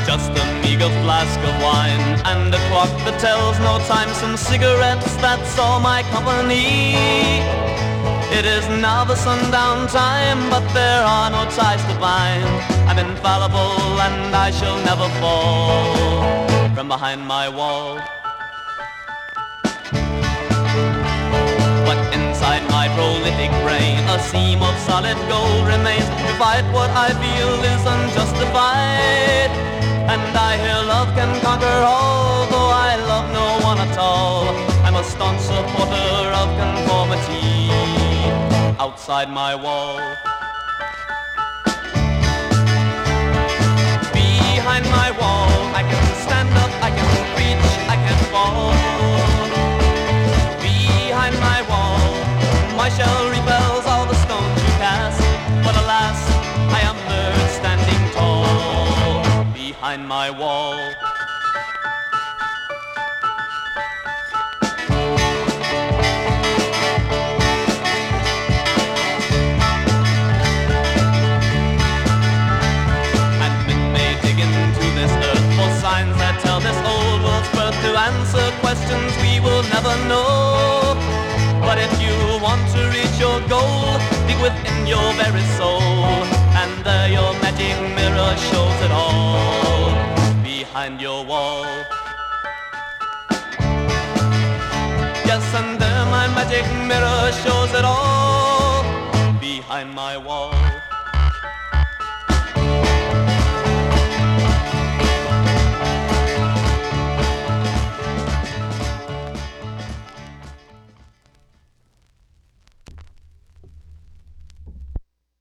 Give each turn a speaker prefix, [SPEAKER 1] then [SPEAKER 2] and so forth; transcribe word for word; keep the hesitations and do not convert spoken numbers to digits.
[SPEAKER 1] just a meager flask of wine and a clock that tells no time, some cigarettes, that's all my company. It is now the sundown time, but there are no ties to bind. I'm infallible and I shall never fall from behind my wall. But inside my prolific brain a seam of solid gold remains to fight what I feel is unjustified. And I hear love can conquer all, though I love no one at all. I'm a staunch supporter of conformity outside my wall. Behind my wall I can stand up, I can reach, I can fall. Behind my wall my shell repels all the stones you cast, but alas, I am there standing tall behind my wall. That tell this old world's birth to answer questions we will never know. But if you want to reach your goal, dig within your very soul, and there your magic mirror shows it all behind your wall. Yes, and there my magic mirror shows it all.